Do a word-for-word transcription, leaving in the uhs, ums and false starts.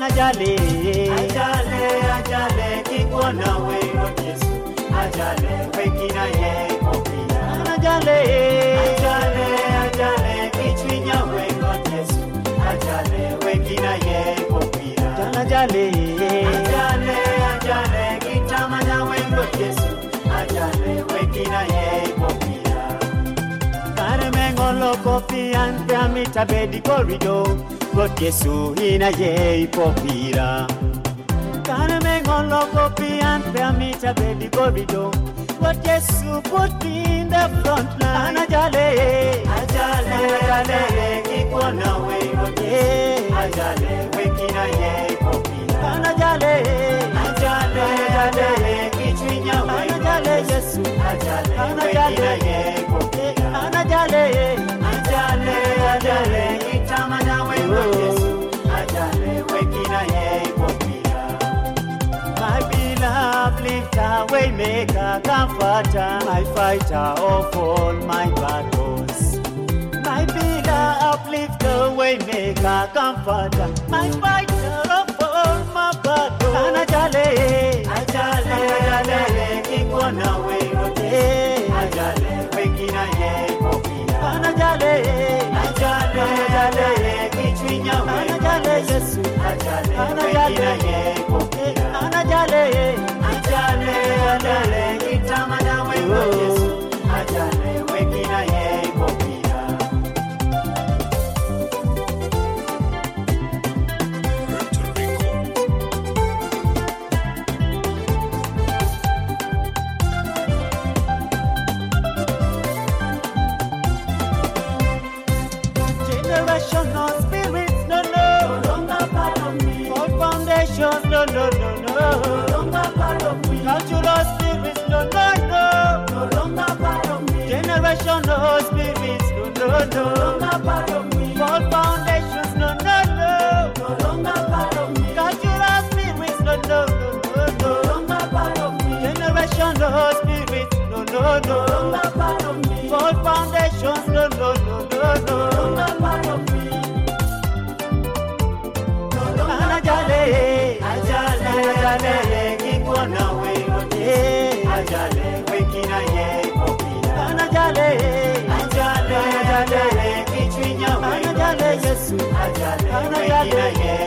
Anajale, ajale, ajale, kikuona wewe Yesu. Ajale, wekina ye kopia. Anajale, ajale, ajale, kichwinya wewe Yesu. Ajale, wekina ye kopia. Anajale, ajale, ajale, kitamana wewe Yesu. Ajale, wekina ye kopia. Karemengolo kopia nta mitabedi corridor. God Yesu ina ye kopira. Karemengolo kopia nta mitabedi corridor. God Yesu put me in the front line. Anajale, ajale, ajale, kikuona wewe Yesu. Ajale, wekina ye kopia. Anajale, ajale, ajale, kichwinya wewe Anajale Yesu. Ajale, wekina ye kopia. Anajale, ajale, ajale, kitamana wewe Yesu. Ajale, wekina ye kopia. My beloved lifter, way maker, comforter, my fighter of all my battles. My beloved uplifter, way maker, comforter, my fighter of all my battles. Anajale, ajale, ajale, kikuona wewe Yesu. Ajale, wekina ye kopia. Anajale, ajale, ajale, kichwinya wewe Anajale Yesu. Ajale, wekina ye kopia. Anajale, ajale, ajale, kitamana wewe Yesu. Ajale, wekina ye kopia. generational spirits, no, no, No longer part of me. all foundations, no, no, no, No no, longer part of me. cultural spirits, no, no, no, No longer part of me. generational spirits, no, no, No no, longer part of me. all foundations, no, no, no, No longer part of me. cultural spirits, no, no, no, no, No no, longer part of me. generational spirits, no, no, No no, longer part of me. all foundations, no, no, no, no, No no. longer part of me. No longer. Anajale, Ajale, ajale, kikuona wewe Yesu. Ajale, wekina ye kopia. Anajale, Ajale, ajale, kichwinya wewe Anajale Yesu. Ajale, wekina ye